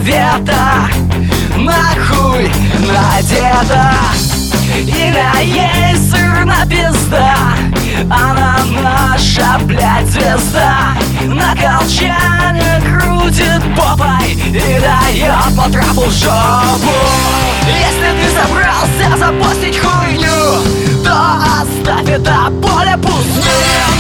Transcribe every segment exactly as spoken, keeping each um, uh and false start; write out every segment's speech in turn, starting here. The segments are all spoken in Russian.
цвета нахуй надета. Имя ей сырна пизда, она наша, блядь, звезда. На колчане крутит попой и дает по трапу в жопу. Если ты собрался запостить хуйню, то оставь это поле пустым.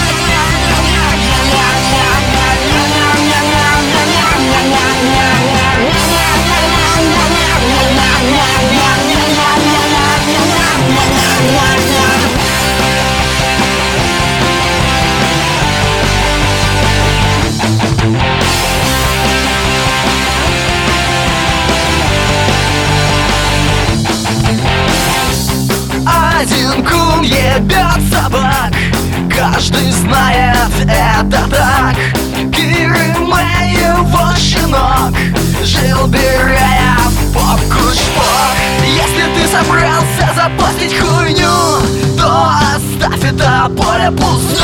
Один кум ебет собак, каждый знает это так. Киры Мэй его щенок жил, беря в попку шпок. Если ты собрался запостить хуйню, то оставь это поле пустым.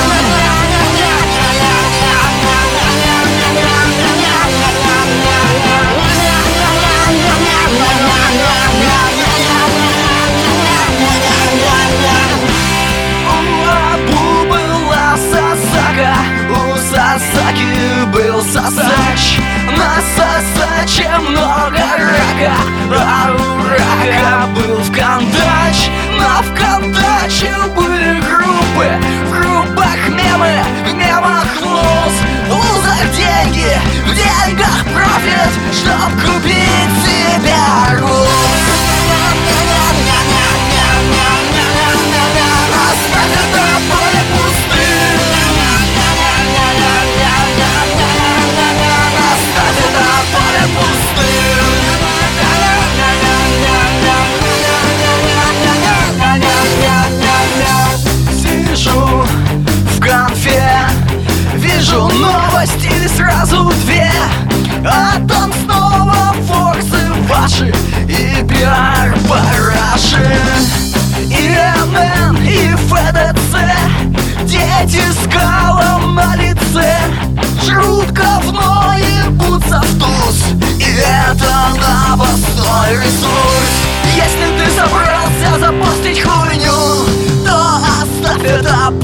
Сасаки был сосач, на сосаче много рака, а у рака был вконтач. Но вконтаче были группы, в группах мемы, в мемах луз. В лузах деньги, в деньгах профит, чтоб купить себе арбуз. Оставь это поле пустым. Сижу в конфе, вижу новости сразу две. А там снова фоксы ваши и пиар-параши, и эн эн, и эф дэ цэ. Дети с калом на лице жрут говно и ебутся в туз. И это новостной ресурс. Если ты собрался запостить хуйню, то оставь это